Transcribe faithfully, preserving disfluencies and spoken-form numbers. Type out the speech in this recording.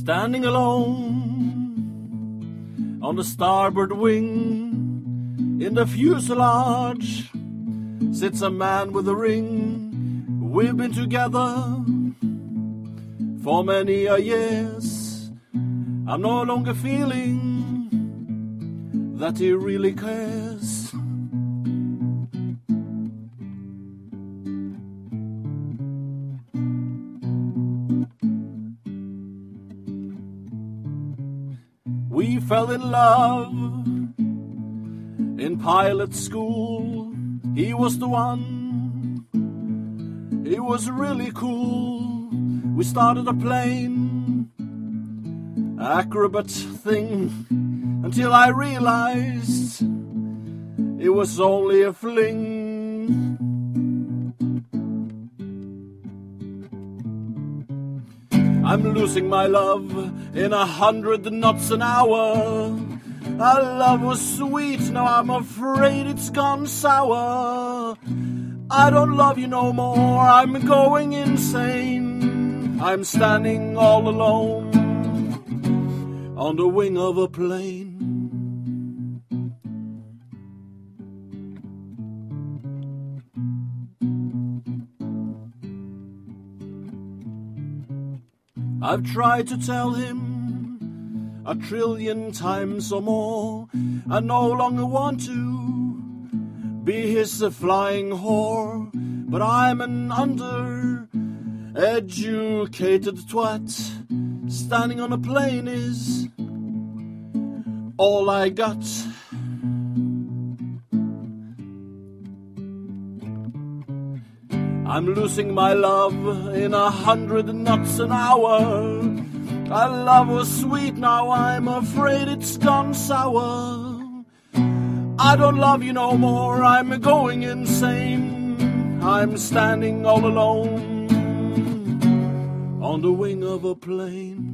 Standing alone on the starboard wing, in the fuselage sits a man with a ring. We've been together for many a years. I'm no longer feeling that he really cares. We fell in love in pilot school. He was the one. It was really cool. We started a plane acrobat thing until I realized it was only a fling. I'm losing my love in a hundred knots an hour. Our love was sweet, now I'm afraid it's gone sour. I don't love you no more, I'm going insane. I'm standing all alone on the wing of a plane. I've tried to tell him a trillion times or more I no longer want to be his flying whore, but I'm an under-educated twat. Standing on a plane is all I got. I'm losing my love in a hundred knots an hour. Our love was sweet, now I'm afraid it's gone sour. I don't love you no more, I'm going insane. I'm standing all alone on the wing of a plane.